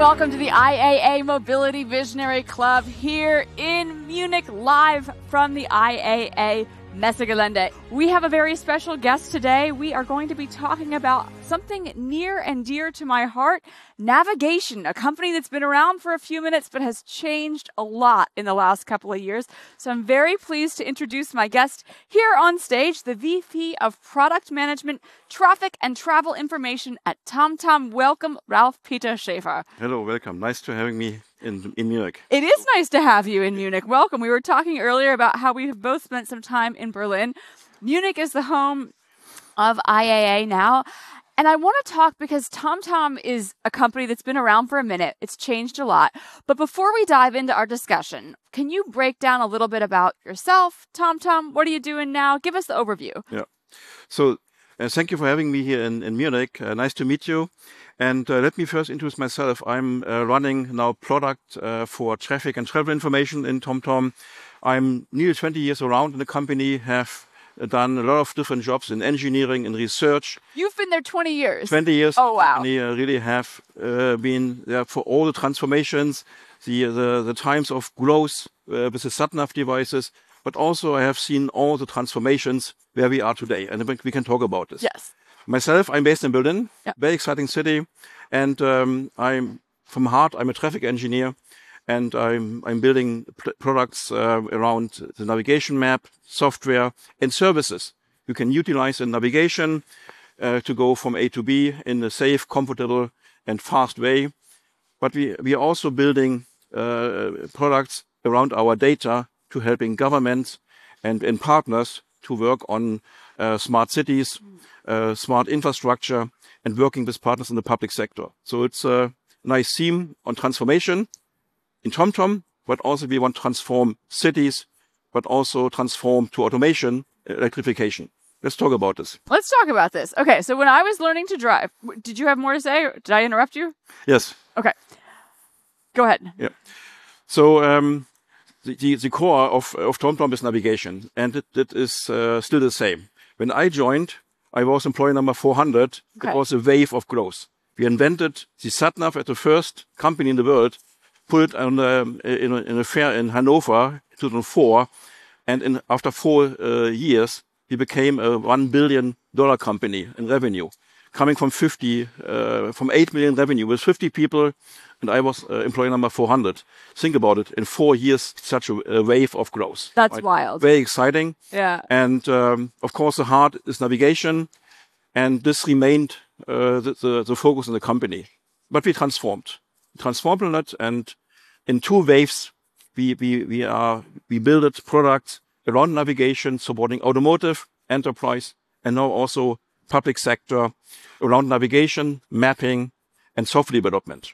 welcome to the IAA Mobility Visionary Club here in Munich, live from the IAA Messegelände. We have a very special guest today. We are going to be talking about something near and dear to my heart, navigation, a company that's been around for a few minutes but has changed a lot in the last couple of years. So I'm very pleased to introduce my guest here on stage, the VP of Product Management, Traffic and Travel Information at TomTom. Welcome, Ralf Peter Schäfer. Hello, welcome. Nice to having me in Munich. It is nice to have you in Munich. Welcome. We were talking earlier about how we have both spent some time in Berlin. Munich is the home of IAA now. And I want to talk because TomTom is a company that's been around for a minute. It's changed a lot. But before we dive into our discussion, can you break down a little bit about yourself, TomTom? What are you doing now? Give us the overview. Yeah. So thank you for having me here in Munich. Nice to meet you. And let me first introduce myself. I'm running now product for traffic and travel information in TomTom. I'm nearly 20 years around in the company, have done a lot of different jobs in engineering and research. You've been there 20 years. 20 years. Oh, wow. And I really have been there for all the transformations, the times of growth with the SatNav devices, but also I have seen all the transformations where we are today. And we can talk about this. Yes. Myself, I'm based in Berlin, yeah. Very exciting city. And I'm from heart, I'm a traffic engineer. And I'm building products around the navigation map, software, and services. You can utilize in navigation to go from A to B in a safe, comfortable, and fast way. But we are also building products around our data to helping governments and partners to work on smart cities, smart infrastructure, and working with partners in the public sector. So it's a nice theme on transformation in TomTom, but also we want to transform cities, but also transform to automation, electrification. Let's talk about this. Let's talk about this. Okay, so when I was learning to drive, did you have more to say? Did I interrupt you? Yes. Okay. Go ahead. Yeah. So the core of TomTom is navigation, and it is still the same. When I joined, I was employee number 400. Okay. It was a wave of growth. We invented the SatNav as the first company in the world, put it on in a fair in Hanover, 2004, and after 4 years, we became a $1 billion company in revenue, coming from 8 million revenue with 50 people, and I was employee number 400. Think about it, in 4 years, such a wave of growth. That's right? Wild. Very exciting. Yeah. And of course, the heart is navigation, and this remained the focus in the company. But we transformed a lot, and in 2 waves, we built products around navigation, supporting automotive, enterprise, and now also public sector around navigation, mapping, and software development.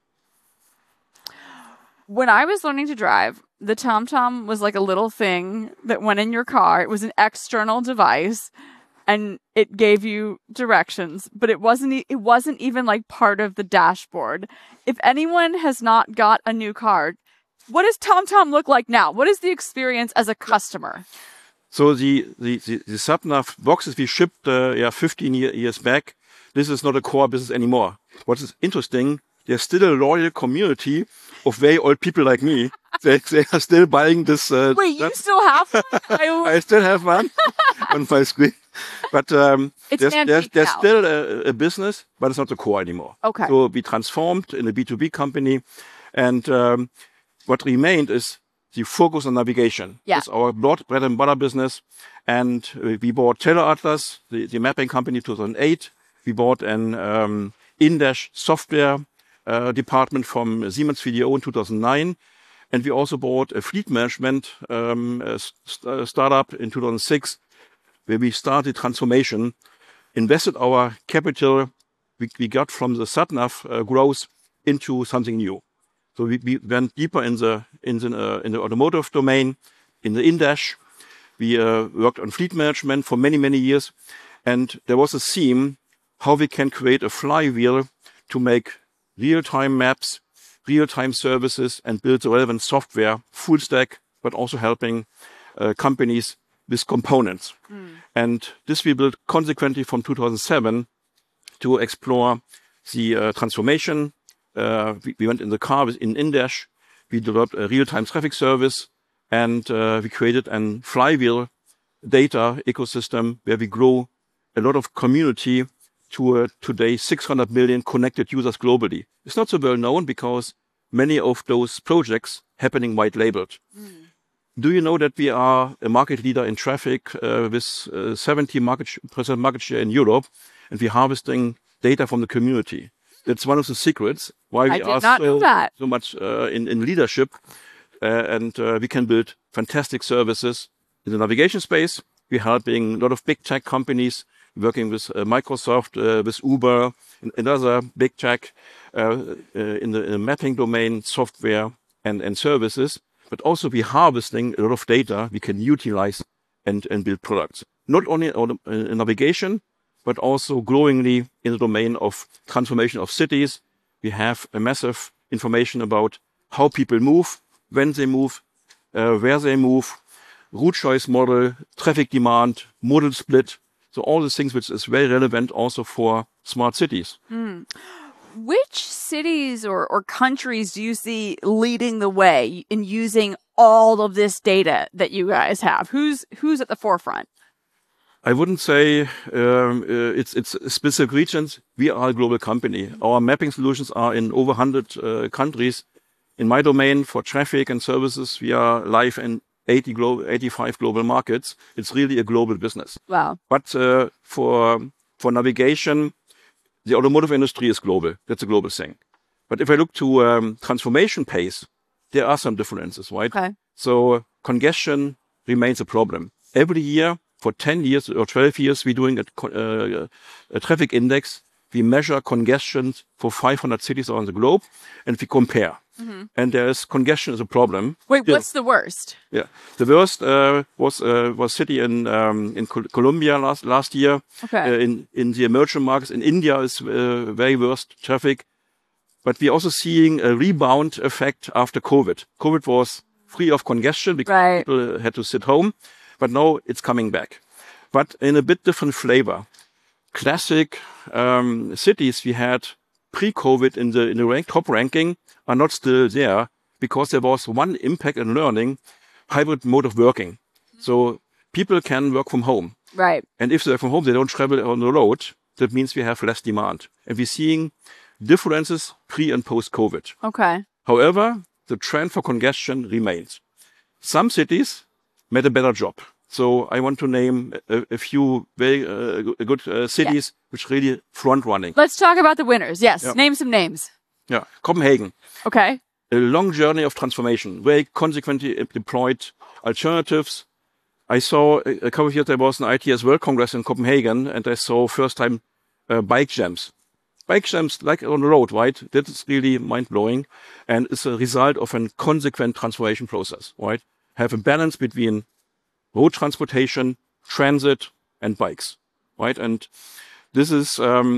When I was learning to drive, the TomTom was like a little thing that went in your car. It was an external device, and it gave you directions, but it wasn't even like part of the dashboard. If anyone has not got a new car, what does TomTom look like now? What is the experience as a customer? So the SatNav boxes we shipped 15 years back, this is not a core business anymore. What is interesting, there's still a loyal community of very old people like me. They are still buying this. Wait, you still have one? I still have one on my screen. But there's still a business, but it's not the core anymore. Okay. So we transformed in a B2B company. And what remained is the focus on navigation. Yeah. It's our bread and butter business. And we bought TeleAtlas, the mapping company, 2008. We bought an in-dash software department from Siemens VDO in 2009. And we also bought a fleet management startup in 2006, where we started transformation, invested our capital we got from the SatNav growth into something new. So we went deeper in the automotive domain, in the in-dash. We worked on fleet management for many, many years. And there was a theme how we can create a flywheel to make real-time maps, real-time services, and build the relevant software, full stack, but also helping companies with components. And this we built consequently from 2007 to explore the transformation we went in the car in Indash. We developed a real-time traffic service, and we created a flywheel data ecosystem where we grow a lot of community to today 600 million connected users globally. It's not so well known because many of those projects happening white labeled. Do you know that we are a market leader in traffic with 70% market share in Europe, and we're harvesting data from the community? That's one of the secrets why we are so much in leadership, and we can build fantastic services in the navigation space. We're helping a lot of big tech companies, working with Microsoft, with Uber, and other big tech in the mapping domain, software and services. But also we're harvesting a lot of data we can utilize and build products. Not only in navigation, but also growingly in the domain of transformation of cities. We have a massive information about how people move, when they move, where they move, route choice model, traffic demand, modal split. So all the things which is very relevant also for smart cities. Which cities or countries do you see leading the way in using all of this data that you guys have? Who's at the forefront? I wouldn't say it's specific regions. We are a global company. Our mapping solutions are in over 100 countries. In my domain for traffic and services, we are live in 85 global markets. It's really a global business. Wow. But for navigation, the automotive industry is global. That's a global thing. But if I look to transformation pace, there are some differences, right? Okay. So congestion remains a problem. Every year, for 10 years or 12 years, we're doing a traffic index. We measure congestion for 500 cities around the globe, and we compare. And congestion is a problem. Wait, what's the worst? Yeah, the worst was city in Colombia last year. Okay. In the emerging markets, in India is very worst traffic. But we're also seeing a rebound effect after COVID. COVID was free of congestion because people had to sit home. But now it's coming back, but in a bit different flavor. Classic cities we had pre-COVID in the top ranking are not still there because there was one impact and learning, hybrid mode of working. So people can work from home. Right. And if they're from home, they don't travel on the road. That means we have less demand. And we're seeing differences pre and post-COVID. Okay. However, the trend for congestion remains. Some cities made a better job. So I want to name a few very good cities which really front running. Let's talk about the winners. Yes, name some names. Yeah, Copenhagen. Okay. A long journey of transformation, very consequently deployed alternatives. I saw a couple of years there was an ITS World Congress in Copenhagen, and I saw first time bike jams. Bike jams like on the road, right? That is really mind blowing, and it's a result of a consequent transformation process, right? Have a balance between road transportation, transit, and bikes, right? And this is,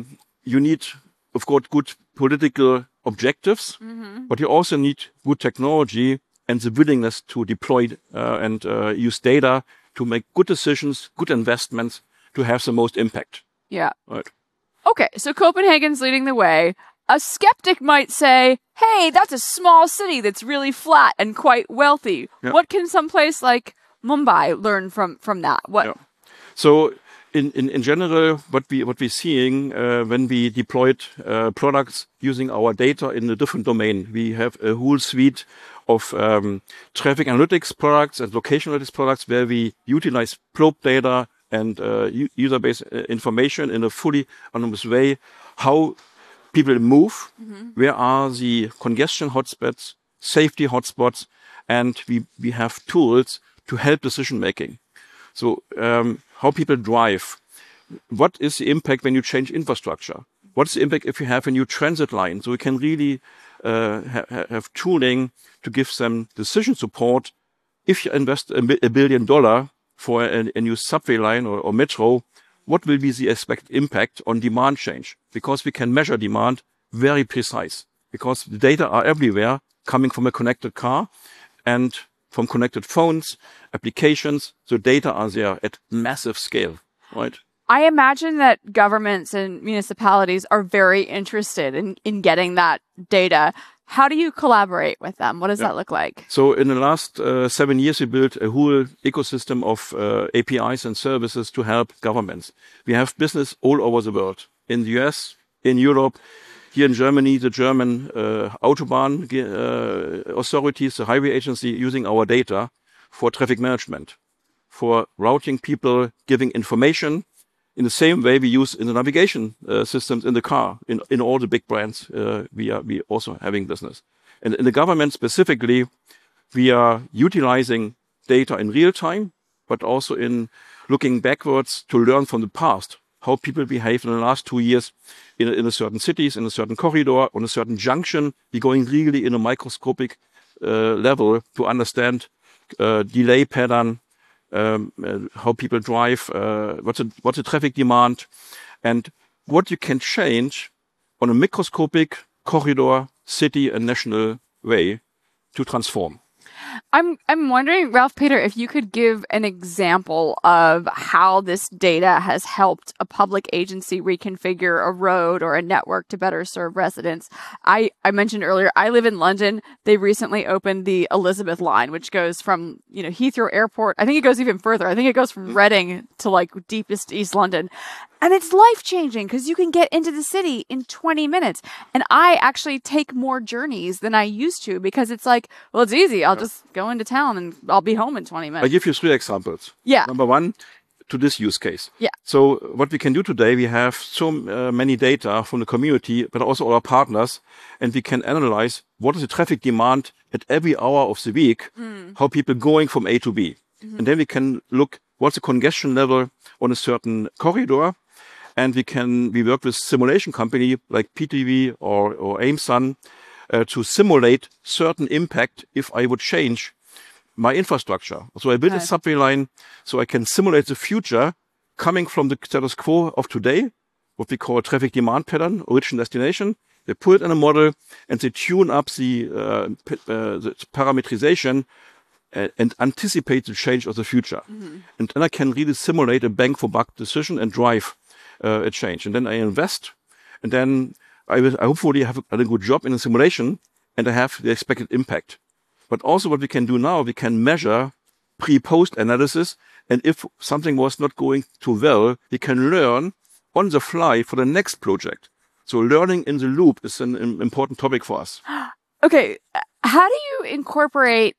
you need, of course, good political objectives, but you also need good technology and the willingness to deploy and use data to make good decisions, good investments to have the most impact. Yeah. Right. Okay, so Copenhagen's leading the way. A skeptic might say, hey, that's a small city that's really flat and quite wealthy. Yeah. What can someplace like Mumbai learn from that? What? Yeah. So in general, what we're seeing when we deployed products using our data in a different domain, we have a whole suite of traffic analytics products and location analytics products where we utilize probe data and user-based information in a fully anonymous way. How people move, where are the congestion hotspots, safety hotspots, and we have tools to help decision making. So how people drive, what is the impact when you change infrastructure? What's the impact if you have a new transit line? So we can really have tooling to give them decision support. If you invest $1 billion for a new subway line or metro, what will be the expected impact on demand change? Because we can measure demand very precise, because the data are everywhere coming from a connected car and from connected phones, applications. So data are there at massive scale, right? I imagine that governments and municipalities are very interested in getting that data. How do you collaborate with them? What does that look like? So in the last 7 years, we built a whole ecosystem of APIs and services to help governments. We have business all over the world, in the US, in Europe, here in Germany, the German Autobahn authorities, the highway agency, using our data for traffic management, for routing people, giving information, in the same way we use in the navigation systems in the car, in all the big brands, we also having business. And in the government specifically, we are utilizing data in real time, but also in looking backwards to learn from the past, how people behave in the last 2 years in a certain cities, in a certain corridor, on a certain junction. We're going really in a microscopic level to understand delay pattern, how people drive, what's the traffic demand, and what you can change on a microscopic corridor, city and national way to transform. I'm wondering, Ralf Peter, if you could give an example of how this data has helped a public agency reconfigure a road or a network to better serve residents. I mentioned earlier, I live in London. They recently opened the Elizabeth line, which goes from, Heathrow Airport. I think it goes even further. I think it goes from Reading to like deepest East London. And it's life-changing because you can get into the city in 20 minutes. And I actually take more journeys than I used to because it's like, well, it's easy. I'll just go into town and I'll be home in 20 minutes. I'll give you 3 examples. Yeah. Number 1, to this use case. Yeah. So what we can do today, we have so many data from the community, but also our partners, and we can analyze what is the traffic demand at every hour of the week, how people going from A to B. And then we can look what's the congestion level on a certain corridor. And we work with simulation company like PTV or AIMSUN to simulate certain impact if I would change my infrastructure. So I built a subway line so I can simulate the future coming from the status quo of today, what we call traffic demand pattern, origin destination. They put it in a model and they tune up the parameterization and anticipate the change of the future. And then I can really simulate a bang for buck decision and drive a change. And then I invest, and then I hopefully have a good job in the simulation, and I have the expected impact. But also what we can do now, we can measure pre-post analysis, and if something was not going too well, we can learn on the fly for the next project. So learning in the loop is an important topic for us. Okay, how do you incorporate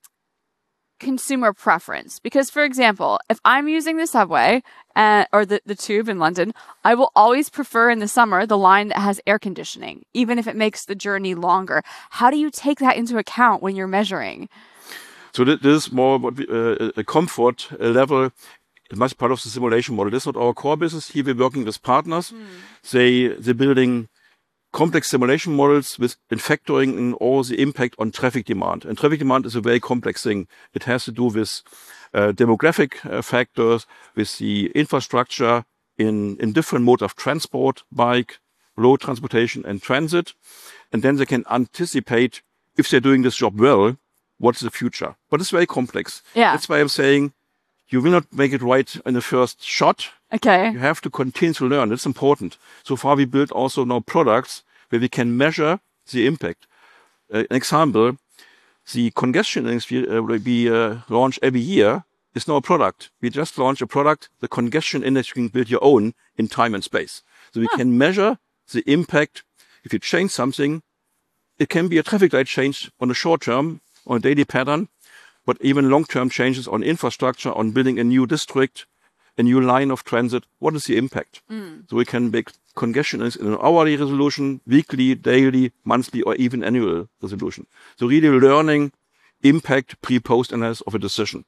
consumer preference? Because, for example, if I'm using the subway or the tube in London, I will always prefer in the summer the line that has air conditioning, even if it makes the journey longer. How do you take that into account when you're measuring? So this is more what a comfort level. It must be part of the simulation model. This is not our core business. Here we're working with partners. They're building complex simulation models with factoring in all the impact on traffic demand. And traffic demand is a very complex thing. It has to do with demographic factors, with the infrastructure in different modes of transport, bike, road transportation, and transit. And then they can anticipate, if they're doing this job well, what's the future. But it's very complex. Yeah. That's why I'm saying you will not make it right in the first shot. Okay. You have to continue to learn. It's important. So far, we built also now products where we can measure the impact. An example, the congestion index we launch every year is now a product. We just launched a product, the congestion index you can build your own in time and space. So we can measure the impact. If you change something, it can be a traffic light change on a short term, on a daily pattern, but even long-term changes on infrastructure, on building a new district, a new line of transit. What is the impact? So we can make congestion in an hourly resolution, weekly, daily, monthly, or even annual resolution. So really learning impact pre-post analysis of a decision.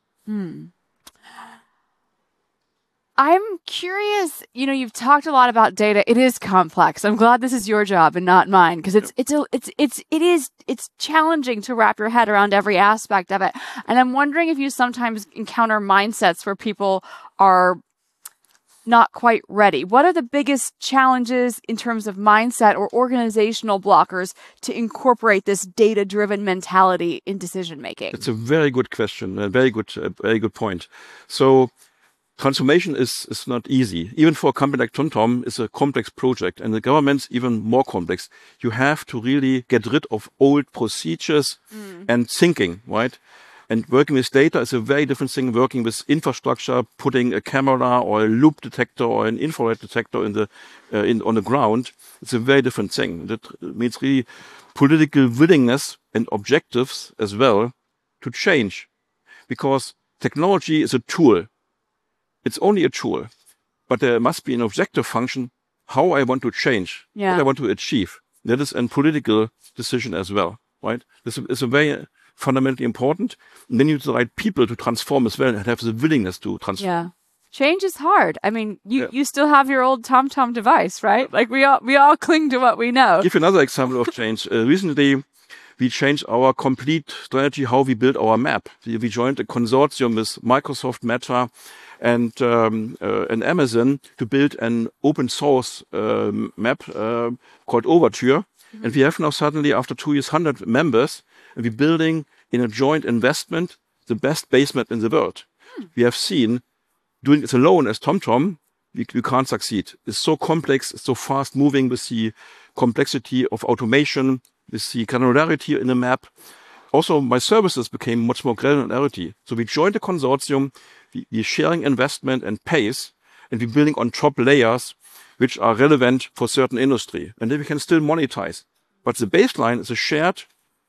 I'm curious, you've talked a lot about data. It is complex. I'm glad this is your job and not mine, because it's challenging to wrap your head around every aspect of it. And I'm wondering if you sometimes encounter mindsets where people are not quite ready. What are the biggest challenges in terms of mindset or organizational blockers to incorporate this data-driven mentality in decision making? It's a very good question, a very good point. So transformation is not easy. Even for a company like TomTom, it's a complex project, and the government's even more complex. You have to really get rid of old procedures and thinking, right? And working with data is a very different thing. Working with infrastructure, putting a camera or a loop detector or an infrared detector on the ground, it's a very different thing. That means really political willingness and objectives as well to change, because technology is a tool. It's only a tool, but there must be an objective function, how I want to change, what I want to achieve. That is a political decision as well, right? This is a very fundamentally important. And then you need the right people to transform as well and have the willingness to transform. Yeah. Change is hard. I mean, you still have your old TomTom device, right? Like we all cling to what we know. Give you another example of change. Recently, we changed our complete strategy, how we build our map. We joined a consortium with Microsoft, Meta, and Amazon to build an open source map called Overture. And we have now suddenly, after 2 years, 100 members, and we're building in a joint investment the best base map in the world. We have seen doing it alone as TomTom, we can't succeed. It's so complex, it's so fast moving with the complexity of automation, with the granularity in the map. Also, my services became much more granularity. So we joined a consortium, we're sharing investment and pace, and we're building on top layers which are relevant for certain industry. And then we can still monetize. But the baseline is a shared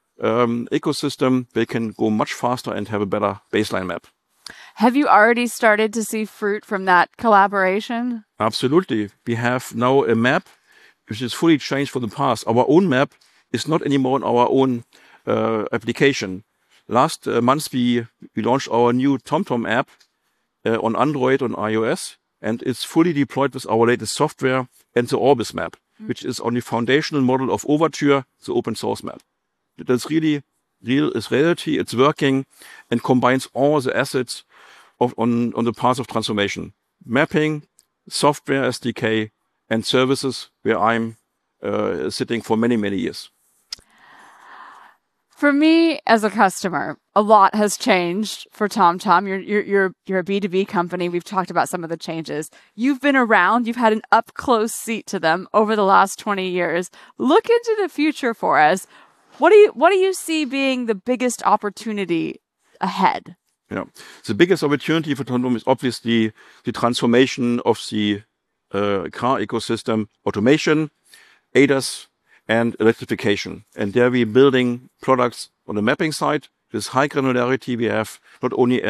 ecosystem. They can go much faster and have a better baseline map. Have you already started to see fruit from that collaboration? Absolutely. We have now a map which is fully changed from the past. Our own map is not anymore in our own application. Last month, we launched our new TomTom app on Android, on iOS, and it's fully deployed with our latest software and the Orbis map, which is on the foundational model of Overture, the open source map. That's really real, is reality, it's working, and combines all the assets on the path of transformation. Mapping, software SDK, and services where I'm sitting for many, many years. For me as a customer, a lot has changed for TomTom. You're a B2B company. We've talked about some of the changes. You've been around. You've had an up-close seat to them over the last 20 years. Look into the future for us. What do you see being the biggest opportunity ahead? Yeah, the biggest opportunity for TomTom is obviously the transformation of the car ecosystem, automation, ADAS, and electrification. And there we're building products on the mapping side. With high granularity, we have not only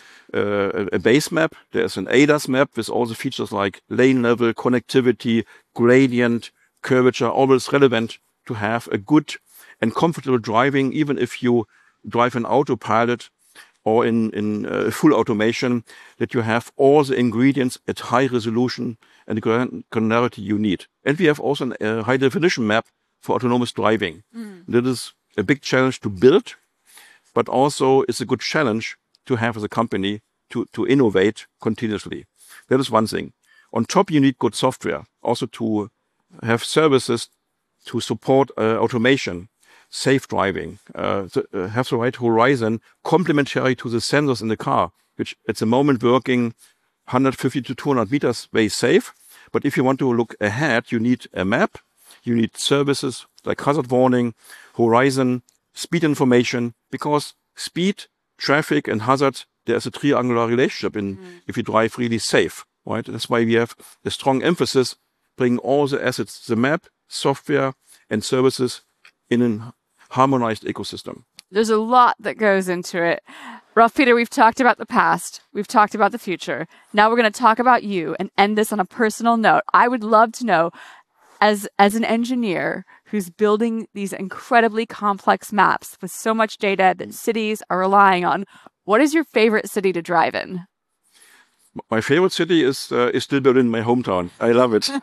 a base map, there's an ADAS map with all the features like lane level, connectivity, gradient, curvature, always relevant to have a good and comfortable driving, even if you drive an autopilot or in full automation, that you have all the ingredients at high resolution and the granularity you need. And we have also a high definition map for autonomous driving. That is a big challenge to build, but also it's a good challenge to have as a company to innovate continuously. That is one thing. On top, you need good software, also to have services to support automation, safe driving, have the right horizon, complementary to the sensors in the car, which at the moment working 150 to 200 meters very safe. But if you want to look ahead, you need a map, you need services like hazard warning, horizon, speed information, because speed, traffic, and hazard, there's a triangular relationship if you drive really safe, right? That's why we have a strong emphasis bringing all the assets, the map, software, and services in a harmonized ecosystem. There's a lot that goes into it. Rolf Peter, we've talked about the past. We've talked about the future. Now we're going to talk about you and end this on a personal note. I would love to know, as an engineer who's building these incredibly complex maps with so much data that cities are relying on, what is your favorite city to drive in? My favorite city is still Berlin, my hometown. I love it.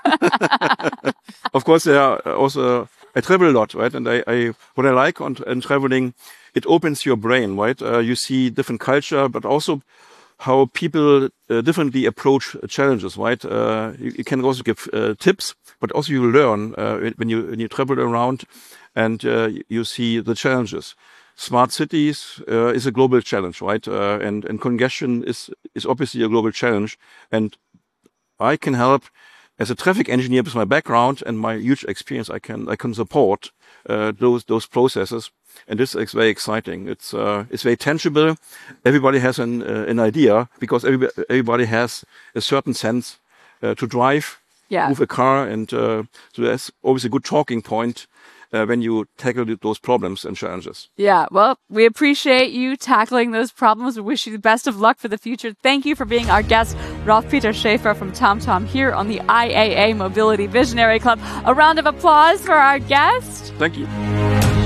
Of course, there are also, I travel a lot, right? And what I like in traveling, it opens your brain, right? You see different culture, but also how people differently approach challenges, right? You can also give tips, but also you learn when you travel around and you see the challenges. smart cities is a global challenge, right? And congestion is obviously a global challenge. And I can help as a traffic engineer with my background and my huge experience. I can support those processes, and this is very exciting. It's very tangible. Everybody has an idea because everybody has a certain sense to drive, move a car, and so that's always a good talking point when you tackle those problems and challenges. Yeah, well, we appreciate you tackling those problems. We wish you the best of luck for the future. Thank you for being our guest, Rolf Peter Schaefer from TomTom here on the IAA Mobility Visionary Club. A round of applause for our guest. Thank you.